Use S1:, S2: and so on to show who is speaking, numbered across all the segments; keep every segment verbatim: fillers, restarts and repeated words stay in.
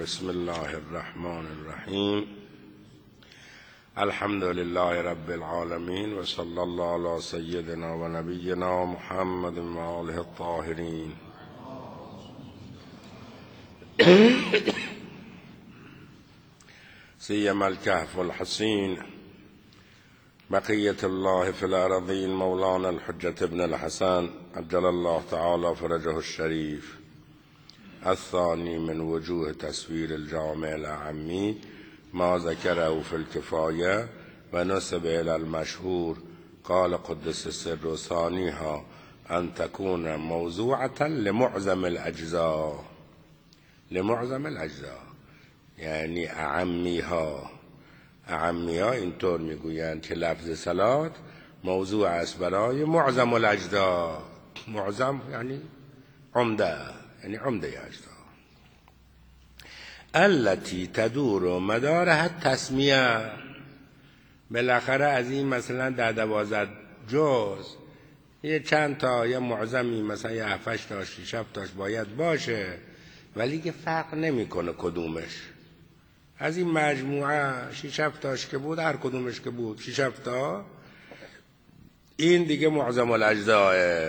S1: بسم الله الرحمن الرحیم. الحمد لله رب العالمین و صلی الله علی سیدنا و نبینا محمد و آله الطاهرین. سیما الکهف الحصین بقیت الله فی الارضین مولانا الحجة ابن الحسن عجل الله تعالی فرجه الشریف. الثانی من وجوه تصویر الجامع الاعمی ما ذکره فی الکفایه و نسب الی المشهور قال قدس السر ثانیها ان تكون موضوعة لمعظم الاجزاء. لمعظم الاجزاء یعنی اعمی ها اعمی ها اینطور میگویند که لفظ صلات موضوع است برای معظم الاجزاء. معظم یعنی عمده، یعنی عمده اجزا. التي تدور مدارها التسمیه. بالاخره از این مثلا در دوازده جز یه چند تا یه معظمی مثلا یه هفتش تا شیش تاش باید باشه، ولی که فرق نمیکنه کدومش. از این مجموعه شیش تاش که بود، هر کدومش که بود شیش تا، این دیگه معظم الاجزاه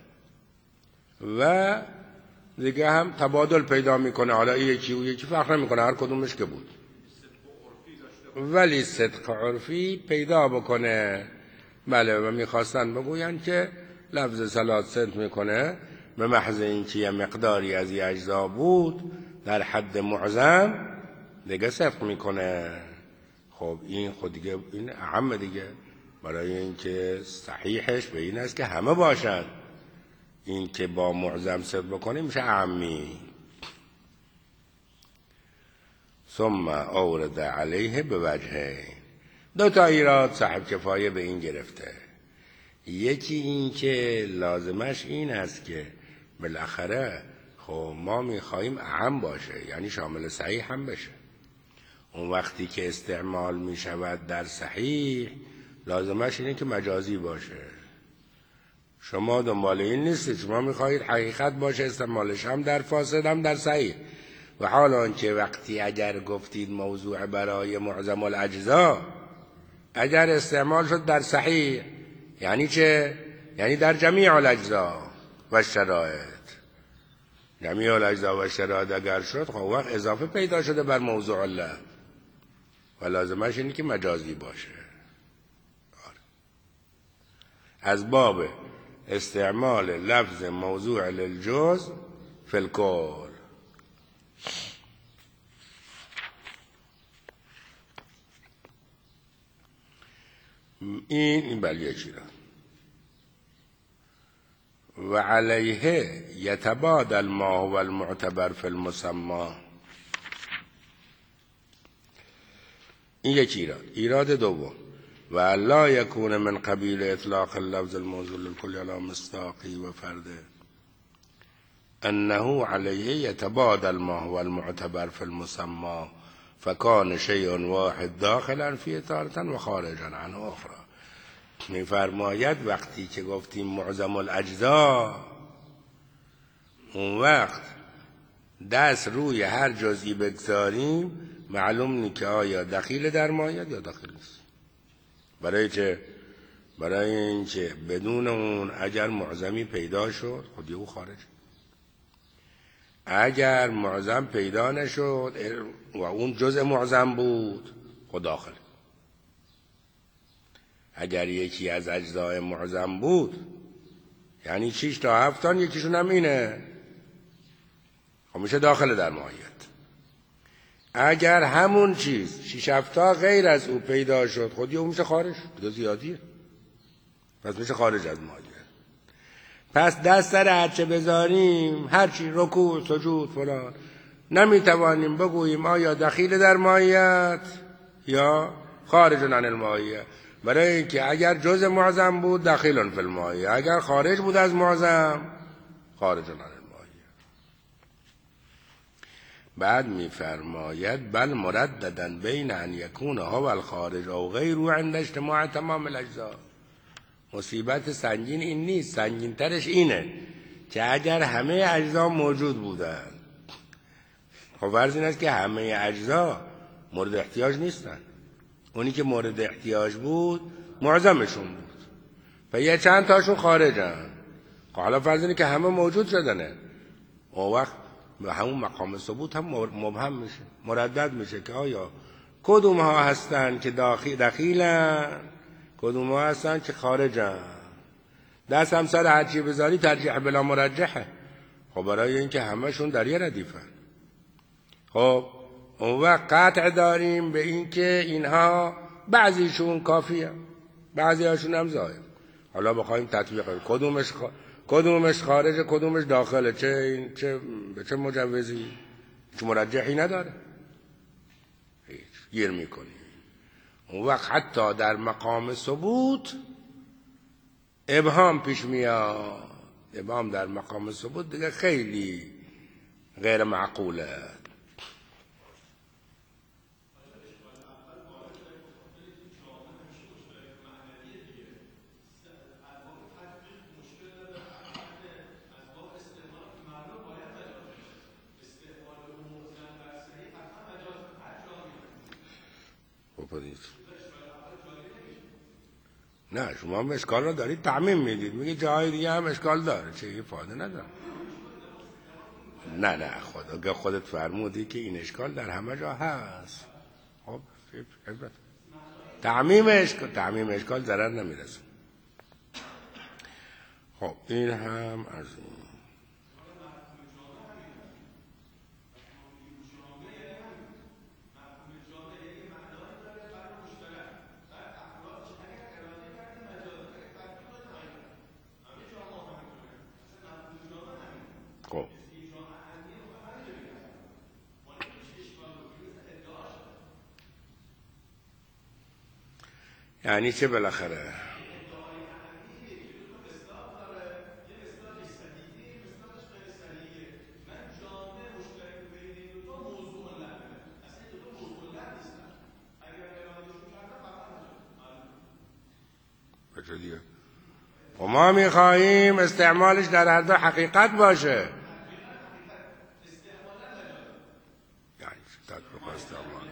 S1: و دیگه هم تبادل پیدا میکنه. حالا این یکی و یکی فرق نمیکنه، هر کدومش که بود، ولی صدق عرفی پیدا بکنه. بله، و میخواستن بگوین که لفظ صلات صدق میکنه به محض اینکه یه مقداری از این اجزا بود در حد معظم دیگه صدق میکنه. خب این خود دیگه این اهم دیگه، برای اینکه صحیحش به این است که همه باشن. این که با معظم صدق بکنه میشه اعمی. ثم اورد علیه به وجهه. دو تا ایراد صاحب کفایه به این گرفته. یکی این که لازمش این است که بالاخره خب ما میخواییم اعم باشه، یعنی شامل صحیح هم بشه. اون وقتی که استعمال میشود در صحیح لازمش اینه که مجازی باشه. شما دنبال این نیستید، شما میخواهید حقیقت باشه، استعمالش هم در فاسد هم در صحیح. و حالا که وقتی اگر گفتید موضوع برای معظم الاجزا، اگر استعمال شد در صحیح یعنی چه؟ یعنی در جمیع الاجزا و شرایط. جمیع الاجزا و شرایط اگر شد خب وقت اضافه پیدا شده بر موضوع الله و لازمش اینه که مجازی باشه. از باب استعمال لفظ موضوع للجزء فی الکل. این این بلیه چی را و علیه یتبادل ما هو المعتبر فی المسمى. این یک ایراد. ایراد دوم و لا یکون من قبیل اطلاق اللفظ الموضوع للكل على مصداقی و فرده انه علیه یتبادل ما هو المعتبر فی المسمى فکان شیء واحد داخلا فی تارة و خارجا عن اخرى. میفرماید وقتی که گفتیم معظم الاجزا، اون وقت دست روی هر جزئی بگذاریم معلوم نیست که آیا دخیل در مایه یا داخل نیست. برای چه؟ برای اینکه بدون اون اگر معظمی پیدا شد خود او خارج، اگر معظم پیدا نشد و اون جزء معظم بود خود داخل. اگر یکی از اجزای معظم بود یعنی شش تا هفتان یکیشون هم اینه، خب میشه داخل در ماهیت. اگر همون چیز شش هفتا غیر از او پیدا شد خودی او میشه خارج، دیگه زیادیه، پس میشه خارج از ماهیت. پس دست سر هرچه بذاریم، هرچی رکوع سجود فلان، نمیتوانیم بگوییم آیا دخیل در ماهیت یا خارج عن الماهیت. برای اینکه اگر جزء معظم بود دخیل فی الماهیت، اگر خارج بود از معظم خارج عن الماهیت. بعد میفرماید بل مرددا بین ان یکون هو الخارج او غیره عند اجتماع تمام الاجزا. مصیبت سنگین این نیست، سنگین ترش اینه که اگر همه اجزا موجود بودن خب فرض این است که همه اجزا مورد احتیاج نیستن، اونی که مورد احتیاج بود معظمشون بود و یه چند تاشون خارجن. حالا فرض اینه که همه موجود شدنه، اون وقت به همون مقام ثبوت هم مبهم میشه، مردد میشه که آیا کدوم ها هستن که دخیلن، کدوم ها هستن که خارجن. دست هم سر هرچی بذاری ترجیح بلا مرجحه. خب برای اینکه همشون در یه ردیفن، خب اون وقت قطع داریم به اینکه اینها بعضیشون کافیه، بعضی هاشون هم ظاهر. حالا بخوایم تطبیق کنیم کدومش خ... کدومش خارجه کدومش داخله، چه این چه به چه مجوزی، چه مرجحی نداره، هیچ گیر میکنیم. اون وقت حتی در مقام ثبوت ابهام پیش میاد. ابهام در مقام ثبوت دیگه خیلی غیر معقوله. نه شما هم اشکال رو دارید تعمیم میدید، میگه جاهای دیگه هم اشکال داره، چه ifade نداره. نه نه خدا خودت فرمودی که این اشکال در همه جا هست. خب تعمیم اشکال تعمیم اشکال ضرر نمیرسه. خب این هم از این. خب یعنی چه بالاخره؟ و ما میخواهیم استعمالش در هر دو حقیقت باشه. یعنی تطبیق استعمال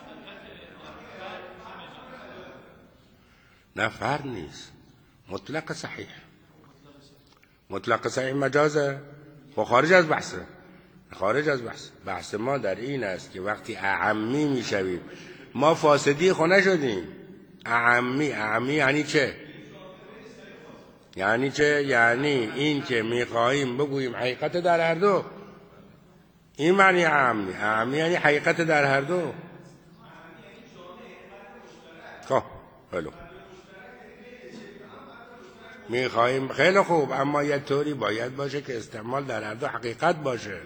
S1: نه فرد نیست، مطلق صحیح. مطلق صحیح مجازه و خارج از بحثه، خارج از بحث. بحث ما در این است که وقتی اعمی میشویم ما فاسدی خونه شدیم. اعمی اعمی یعنی چه؟ یعنی چه؟ یعنی این که میخواهیم بگوییم حقیقت در هر دو، این معنی اعمی. اعمی یعنی حقیقت در هر دو. خب خیلی میخواهیم خیلی خوب، اما یه طوری باید باشه که استعمال در هر دو حقیقت باشه.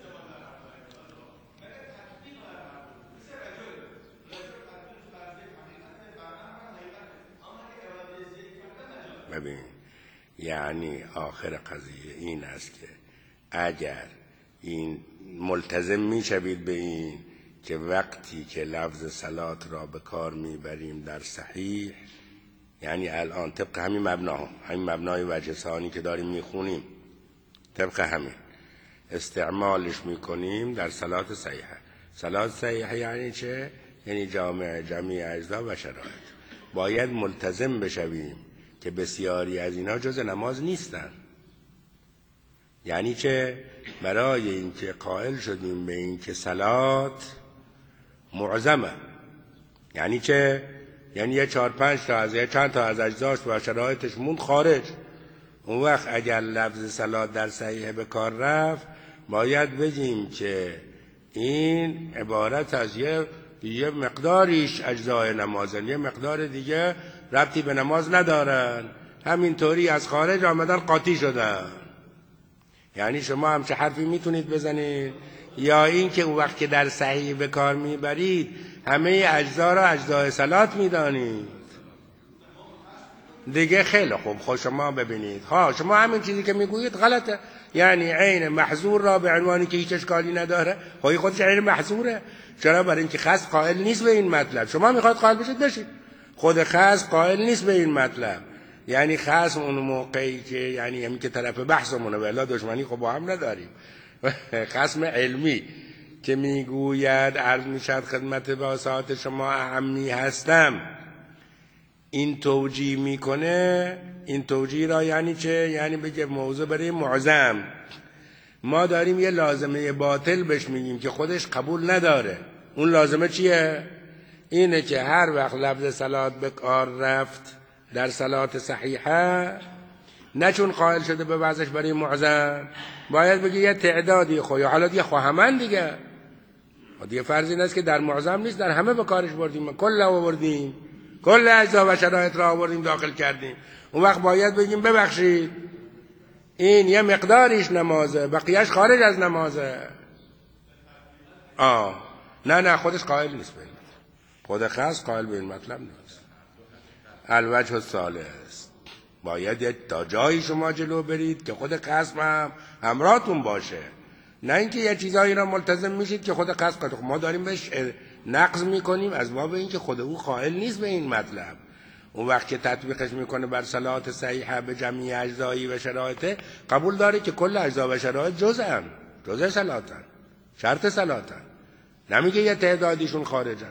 S1: ببین یعنی آخر قضیه این است که اگر این ملتزم میشوید به این که وقتی که لفظ صلات را به کار میبریم در صحیح، یعنی الان طبق همین مبنا، همین مبنای وجه ثانی که داریم میخونیم، طبق همین استعمالش میکنیم در صلات صحیحه. صلات صحیحه یعنی چه؟ یعنی جامع جمعی اجزا و شرایط. باید ملتزم بشویم که بسیاری از اینها جز نماز نیستن. یعنی چه؟ برای اینکه قائل شدیم به اینکه صلات معظمه. یعنی چه؟ یعنی یه چهار پنج تا از یه چند تا از اجزاش و شرایطش موند خارج. اون وقت اگر لفظ صلات در صحیح به کار رفت باید بگیم که این عبارت از یه یه مقداریش اجزای نمازن، یه مقدار دیگه ربطی به نماز ندارن، همینطوری از خارج آمدن قاطی شدن. یعنی شما همچه حرفی میتونید بزنید، یا این که اون وقت که در صحیح به کار میبرید همه اجزا را اجزای صلات میدانید دیگه. خیلی خوب، خود شما ببینید ها، شما همین چیزی که میگویید غلطه. یعنی عین محظور را به عنوانی که هیچ اشکالی نداره، خودی خودش عین محظوره. چرا؟ برای اینکه خاص قائل نیست به این مطلب. شما میخواید قائل بشید بشید، خود خاص قائل نیست به این مطلب. یعنی خاص اون موقعی که یعنی همین که طرف بحثمونه، ولی دشمنی خب با هم نداریم. خصم علمی که میگوید عرض میشد خدمت باساط شما اهمی هستم، این توجیه میکنه. این توجیه را یعنی چه؟ یعنی بگه موضوع برای معظم ما داریم یه لازمه باطل بهش میگیم که خودش قبول نداره. اون لازمه چیه؟ اینه که هر وقت لفظ صلات به کار رفت در صلات صحیحه، نه چون قائل شده به وضعش برای معظم، باید بگه یه تعدادی خو یا حالا دیگه خواهمن دیگه دیگه فرض این است که در معظم نیست، در همه به کارش بردیم، کل آوردیم، کل اجزا و شرایط را آوردیم داخل کردیم. اون وقت باید بگیم ببخشید این یه مقداریش نمازه، بقیهش خارج از نمازه. آه نه نه خودش قائل نیست به این، خود خاص قائل به این مطلب نیست. الوجه الثالث، باید تا جایی شما جلو برید که خود قسم هم همراهتون باشه، نه اینکه یه چیزایی را ملتزم میشید که خود قسم کنید. ما داریم بهش نقض میکنیم از باب اینکه خود او قائل نیست به این مطلب. اون وقت که تطبیقش میکنه بر صلات صحیحه به جمعی اجزایی و شرایطه، قبول داره که کل اجزا و شرایط جزءن، جزء صلاتن، شرط صلاتن، نمیگه یه تعدادیشون خارجن.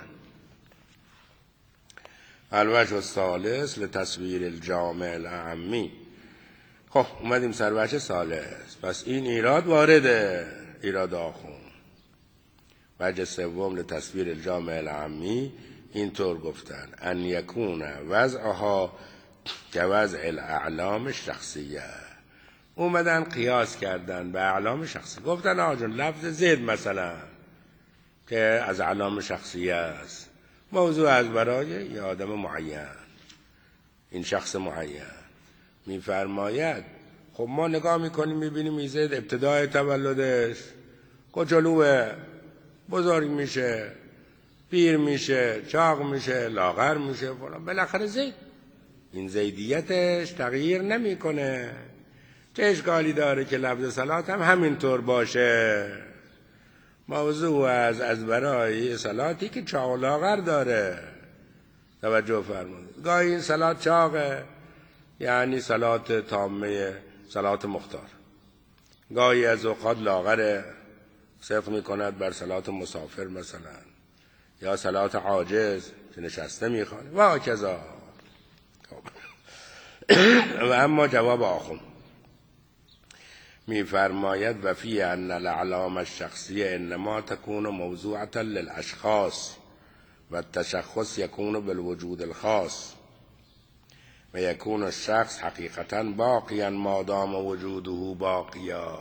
S1: الوجه الثالث لتصویر الجامع الاعمی. خب اومدیم سر وجه ثالث، پس این ایراد وارده، ایراد آخون. وجه سوم لتصویر الجامع الاعمی اینطور گفتن ان یکون وضعها که وضع الاعلام شخصیه. اومدن قیاس کردن به اعلام شخصی، گفتن آقا جون لفظ زید مثلا که از اعلام شخصیه است، موضوع از برای یه آدم معین، این شخص معین میفرماید خب ما نگاه میکنیم میبینیم این زید ابتدای تولدش کوچولوه، بزرگ میشه، پیر میشه، چاق میشه، لاغر میشه، فلان، بالاخره زید، این زیدیتش تغییر نمیکنه. چه اشکالی داره که لفظ صلات هم همینطور باشه؟ موضوع از از برای صلاتی که چاق و لاغر داره. توجه فرمایید، گاهی این صلات چاقه یعنی صلات تامه، صلات مختار، گاهی از اوقات لاغره، صدق میکند بر صلات مسافر مثلا، یا صلات عاجز که نشسته میخوانه و هکذا. و اما جواب آخون میفرماید و فی ان الاعلام الشخصیه انما تكون موضوعة للاشخاص و التشخص یکون بالوجود الخاص و یکون الشخص حقیقتا باقیا ما دام وجوده باقیا.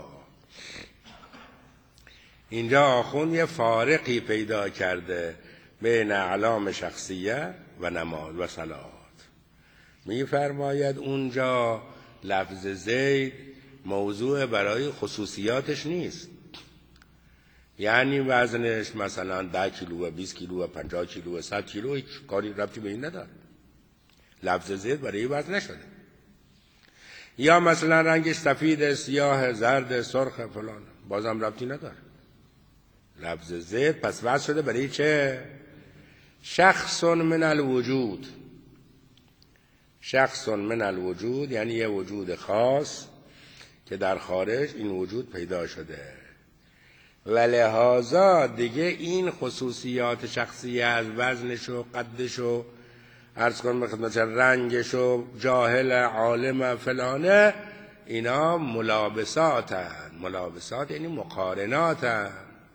S1: اینجا آخوند یه فارقی پیدا کرده بین اعلام شخصیه و نماز و صلات. میفرماید اونجا لفظ زید موضوع برای خصوصیاتش نیست، یعنی وزنش مثلا ده کیلو و بیست کیلو و پنجاه کیلو و صد کیلو، هیچ کاری ربطی به این نداره، لفظ زید برای وزن نشده. یا مثلا رنگش سفید، سیاه، زرد، سرخ، فلان، بازم ربطی نداره. لفظ زید پس وضع شده برای چه؟ شخص من الوجود، شخص من الوجود یعنی یه وجود خاص که در خارج این وجود پیدا شده و لحاظا دیگه این خصوصیات شخصی از وزنش و قدش و عرض کنم به خدمت رنگش و جاهل عالم فلانه، اینا ملابساتن. ملابسات یعنی مقارناتن،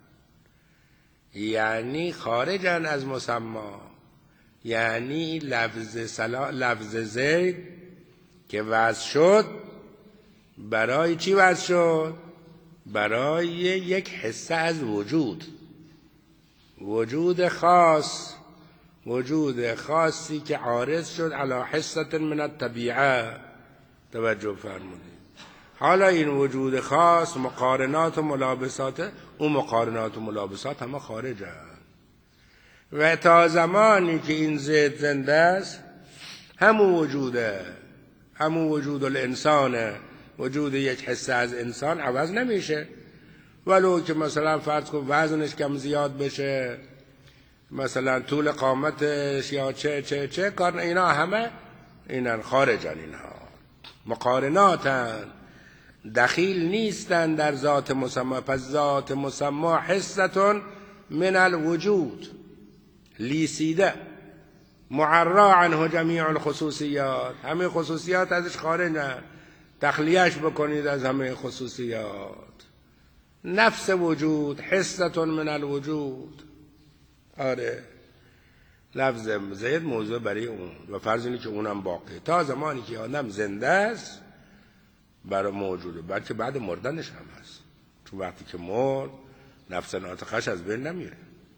S1: یعنی خارجن از مسما. یعنی لفظ سلا لفظ زید که وضع شد برای چی وضع شد؟ برای یک حصه از وجود، وجود خاص، وجود خاصی که عارض شد علی حصه من الطبیعه. توجه فرمودید. حالا این وجود خاص مقارنات و ملابسات، اون مقارنات و ملابسات همه خارجه و تا زمانی که این زید زنده است همون وجوده، همون وجود الانسانه، وجود یک حصه از انسان عوض نمیشه، ولو که مثلا فرض کن وزنش کم زیاد بشه، مثلا طول قامتش یا چه چه چه کار، اینا همه اینا خارجن، اینها مقارناتن. دخیل نیستن در ذات مسما. پس ذات مسما حصتون من الوجود لیسیده معرا عنه جمیع الخصوصیات، همه خصوصیات ازش خارجن، تخلیهش بکنید از همه خصوصیات. نفس وجود حصتون من الوجود. آره لفظ زید موضوع برای اون و فرض اینه که اونم باقی تا زمانی که آدم زنده است برای موجوده، بلکه بعد مردنش هم هست، چون وقتی که مرد نفس ناطقش از بین نمیره.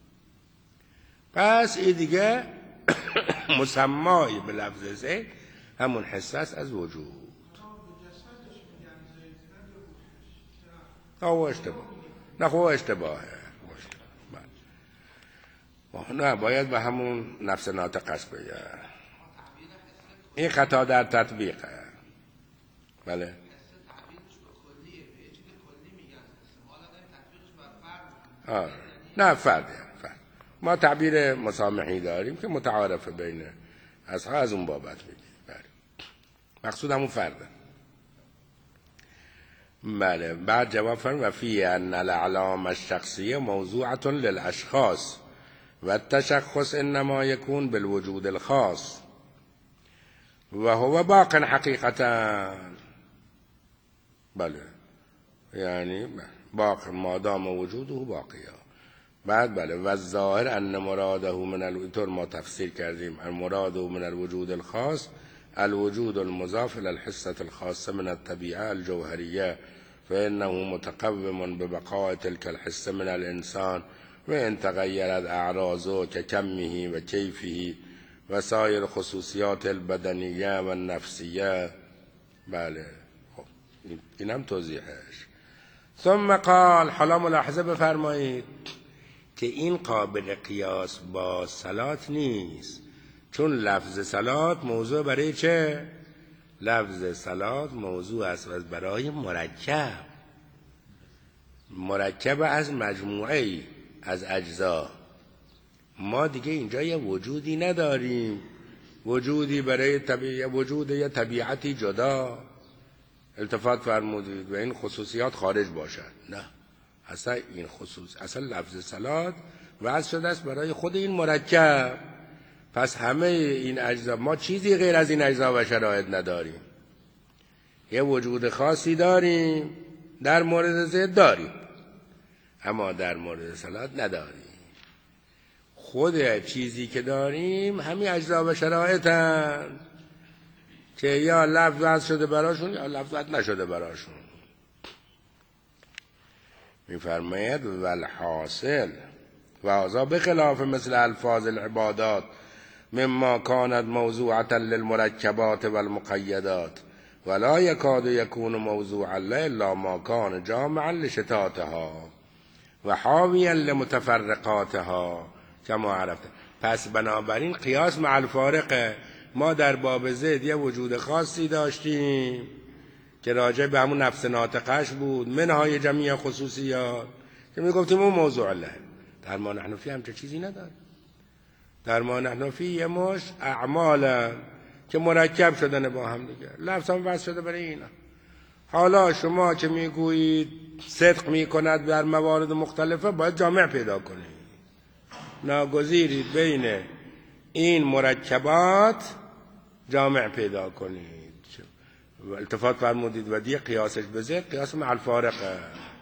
S1: پس این دیگه مسمایی به لفظ زید همون حصه است از وجود. نه او اشتباه، نه خب اشتباهه، نه باید به همون نفس ناطقش بگه. این خطا در تطبیقه. بله آه. نه فرده فرد. ما تعبیر مسامحی داریم که متعارف بین اصحاب، از اون بابت میگیم. بله مقصود همون فرده. بله بعد جواب فرم و فی ان الاعلام الشخصیه موضوعه للاشخاص و التشخص انما یکون بالوجود الخاص و هو باق حقیقتا. بله یعنی باق مادام وجوده باقیه. بعد بله و الظاهر ان مراده من الوجود، ما تفسیر کردیم المراد من الوجود الخاص الوجود المضاف الى الحصة الخاصة من الطبيعة الجوهرية فإنه متقوم ببقاء تلك الحصة من الإنسان وإن تغيرت أعراضه ككمه وكيفه وسائر خصوصيات البدنية والنفسية. بله خب این هم توضیحش. ثم قال حالا ملاحظه بفرمایید که این قابل قیاس با صلات نیست، چون لفظ صلات موضوع برای چه؟ لفظ صلات موضوع است برای مرکب، مرکب از مجموعه از اجزا. ما دیگه اینجا یه وجودی نداریم، وجودی برای طبیعت، وجود یه طبیعتی جدا التفات فرمودید و این خصوصیات خارج باشد. نه اصلا این خصوص اصلا لفظ صلات وضع شده است برای خود این مرکب. پس همه این اجزا، ما چیزی غیر از این اجزا و شرایط نداریم. یه وجود خاصی داریم، در مورد زید داریم اما در مورد صلات نداریم. خود چیزی که داریم همین اجزا و شرایط هستند که یا لفظ وضع شده براشون یا لفظ وضع نشده براشون. میفرماید والحاصل و هذا بخلاف مثل الفاظ العبادات مما كانت موضوعة للمركبات والمقيدات ولا يكاد يكون موضوعا الا ما كان جامعا لشتاتها و حاویا لمتفرقاتها كما عرفت. پس بنابراین قیاس مع الفارقه. ما در باب زید یه وجود خاصی داشتیم که راجع به همون نفس ناطقش بود، منهای جمیع خصوصیات که میگفتیم اون موضوع له. در ما نحن فی همچه چیزی نداریم. در ما نحن فی یه مش اعمال که مرکب شدن با هم دیگه، لفظ هم وصل شده برای اینا. حالا شما که میگویید صدق میکند در موارد مختلفه، باید جامع پیدا کنید. ناگزیرید بین این مرکبات جامع پیدا کنید. التفات فرمودید و دیگه قیاسش بزید قیاس مع الفارقه.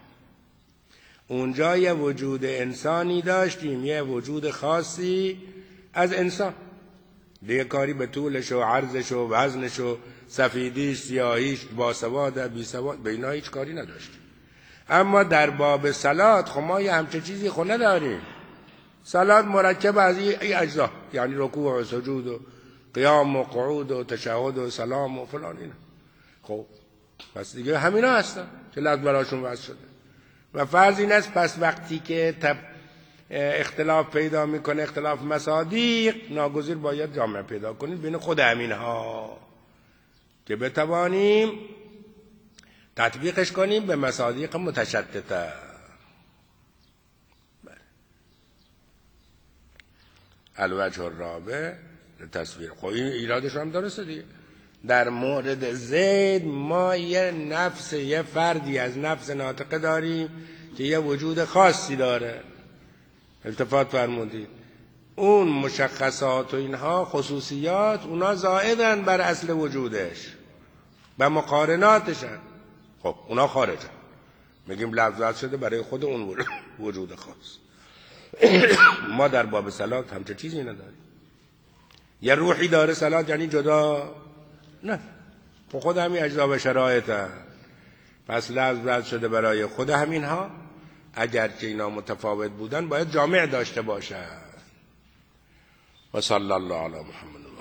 S1: اونجا یه وجود انسانی داشتیم، یه وجود خاصی از انسان، دیگه کاری به طولش و عرضش و وزنش و سفیدیش سیاهیش باسواد بی سواد به اینا هیچ کاری نداشتیم. اما در باب صلات خب ما یه همچه چیزی خود نداریم. صلات مرکب از این اجزا، یعنی رکوع و سجود و قیام و قعود و تشهد و سلام و فلان اینا. خب پس دیگه همینا هستن که لفظ براشون وضع شده. و فرض این است پس وقتی که تب اختلاف پیدا میکنه، اختلاف مصادیق، ناگزیر باید جامع پیدا کنید بین خود همینها که بتوانیم تطبیقش کنیم به مصادیق متشدده. الوجه الرابع تصویر. خب این ایرادش هم درسته دیگه. در مورد زید ما یه نفس، یه فردی از نفس ناطقه داریم که یه وجود خاصی داره. التفات فرمودید اون مشخصات و اینها خصوصیات اونا زائدن بر اصل وجودش و مقارناتشن. خب اونا خارجن، میگیم لفظ شده برای خود اون وجود خاص. ما در باب صلات همچه چیزی نداریم. یه روحی داره صلات یعنی جدا؟ نه، خود همین اجزا و شرایط هم. پس لفظ شده برای خود همین ها، اگر که اینا متفاوت بودن باید جامع داشته باشن. و صلی الله علی محمد.